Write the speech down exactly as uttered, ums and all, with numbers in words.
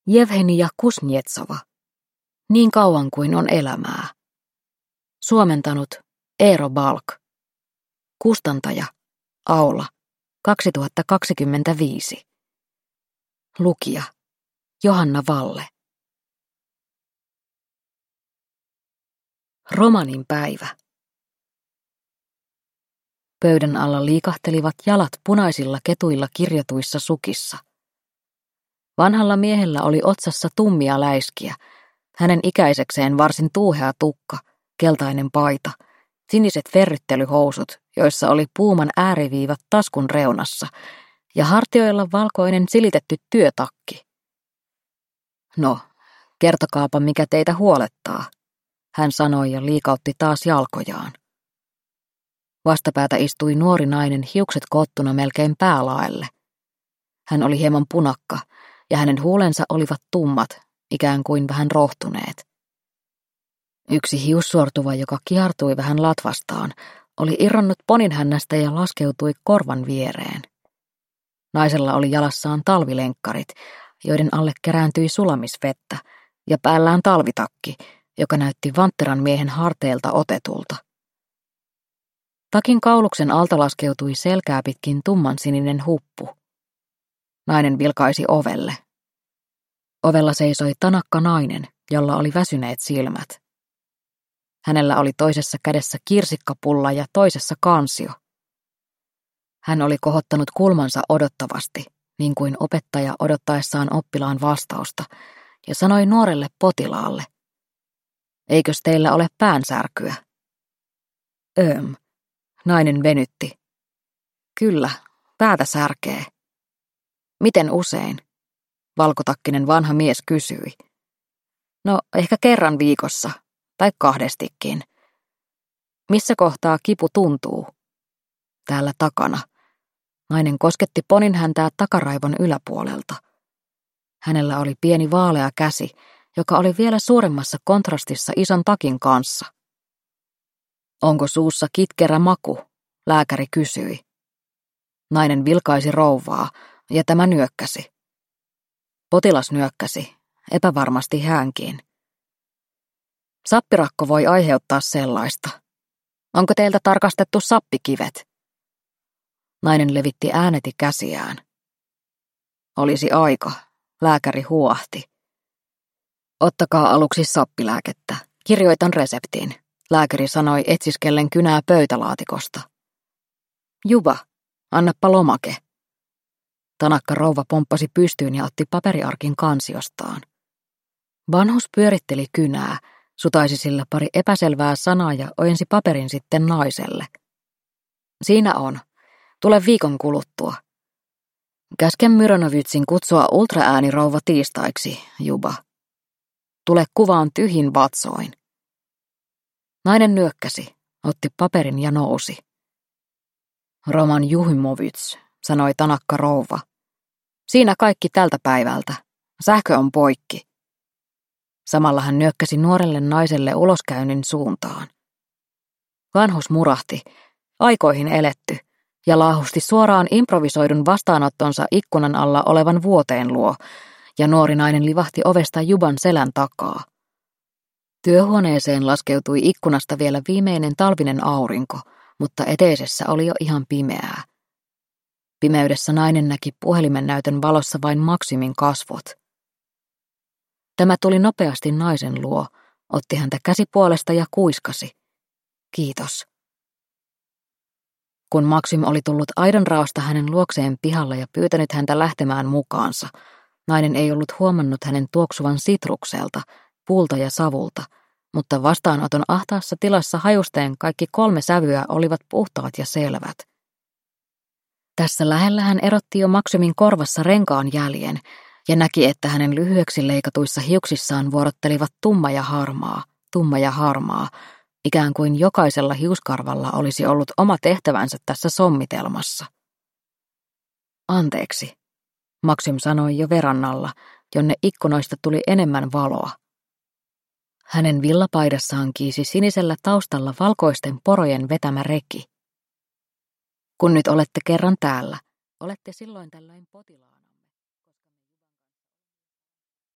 Jevhenija Kusnjetsova. Niin kauan kuin on elämää. Suomentanut Eero Balk. Kustantaja Aula kaksituhattakaksikymmentäviisi. Lukija Johanna Valle. Romanin päivä. Pöydän alla liikahtelivat jalat punaisilla ketuilla kirjatuissa sukissa. Vanhalla miehellä oli otsassa tummia läiskiä, hänen ikäisekseen varsin tuuhea tukka, keltainen paita, siniset verryttelyhousut, joissa oli puuman ääriviivat taskun reunassa, ja hartioilla valkoinen silitetty työtakki. No, kertokaapa mikä teitä huolettaa, hän sanoi ja liikautti taas jalkojaan. Vastapäätä istui nuori nainen hiukset kottuna melkein päälaelle. Hän oli hieman punakka, ja hänen huulensa olivat tummat, ikään kuin vähän rohtuneet. Yksi hiussuortuva, joka kihartui vähän latvastaan, oli irronnut poninhännästä ja laskeutui korvan viereen. Naisella oli jalassaan talvilenkkarit, joiden alle kerääntyi sulamisvettä, ja päällään talvitakki, joka näytti vantteran miehen harteilta otetulta. Takin kauluksen alta laskeutui selkää pitkin tummansininen huppu. Nainen vilkaisi ovelle. Ovella seisoi tanakka nainen, jolla oli väsyneet silmät. Hänellä oli toisessa kädessä kirsikkapulla ja toisessa kansio. Hän oli kohottanut kulmansa odottavasti, niin kuin opettaja odottaessaan oppilaan vastausta, ja sanoi nuorelle potilaalle: "Eikös teillä ole päänsärkyä?" "Öm," nainen venytti. "Kyllä, päätä särkee." "Miten usein?" valkotakkinen vanha mies kysyi. "No, ehkä kerran viikossa, tai kahdestikin." "Missä kohtaa kipu tuntuu?" "Täällä takana." Nainen kosketti poninhäntää takaraivon yläpuolelta. Hänellä oli pieni vaalea käsi, joka oli vielä suuremmassa kontrastissa ison takin kanssa. "Onko suussa kitkerä maku?" lääkäri kysyi. Nainen vilkaisi rouvaa, ja tämä nyökkäsi. Potilas nyökkäsi, epävarmasti hänkin. "Sappirakko voi aiheuttaa sellaista. Onko teiltä tarkastettu sappikivet?" Nainen levitti ääneti käsiään. "Olisi aika", lääkäri huoahti. "Ottakaa aluksi sappilääkettä. Kirjoitan reseptin", lääkäri sanoi etsiskellen kynää pöytälaatikosta. "Juba, annappa lomake." Tanakka rouva pomppasi pystyyn ja otti paperiarkin kansiostaan. Vanhus pyöritteli kynää, sutaisi sillä pari epäselvää sanaa ja ojensi paperin sitten naiselle. "Siinä on. Tule viikon kuluttua. Käsken Myronovitsin kutsua ultraäänirouva tiistaiksi, Juba. Tule kuvaan tyhjin vatsoin." Nainen nyökkäsi, otti paperin ja nousi. "Roman Juhimovits", sanoi tanakka rouva. "Siinä kaikki tältä päivältä. Sähkö on poikki." Samalla hän nyökkäsi nuorelle naiselle uloskäynnin suuntaan. Vanhus murahti, aikoihin eletty, ja laahusti suoraan improvisoidun vastaanottonsa ikkunan alla olevan vuoteen luo, ja nuori nainen livahti ovesta Juban selän takaa. Työhuoneeseen laskeutui ikkunasta vielä viimeinen talvinen aurinko, mutta eteisessä oli jo ihan pimeää. Pimeydessä nainen näki puhelimen näytön valossa vain Maksimin kasvot. Tämä tuli nopeasti naisen luo, otti häntä käsipuolesta ja kuiskasi: "Kiitos." Kun Maksim oli tullut aidanraosta hänen luokseen pihalla ja pyytänyt häntä lähtemään mukaansa, nainen ei ollut huomannut hänen tuoksuvan sitrukselta, puulta ja savulta, mutta vastaanoton ahtaassa tilassa hajusteen kaikki kolme sävyä olivat puhtaat ja selvät. Tässä lähellä hän erotti jo Maksimin korvassa renkaan jäljen ja näki, että hänen lyhyeksi leikatuissa hiuksissaan vuorottelivat tumma ja harmaa, tumma ja harmaa, ikään kuin jokaisella hiuskarvalla olisi ollut oma tehtävänsä tässä sommitelmassa. "Anteeksi", Maksim sanoi jo verannalla, jonne ikkunoista tuli enemmän valoa. Hänen villapaidassaan kiisi sinisellä taustalla valkoisten porojen vetämä reki. "Kun nyt olette kerran täällä, olette silloin tällöin potilaan."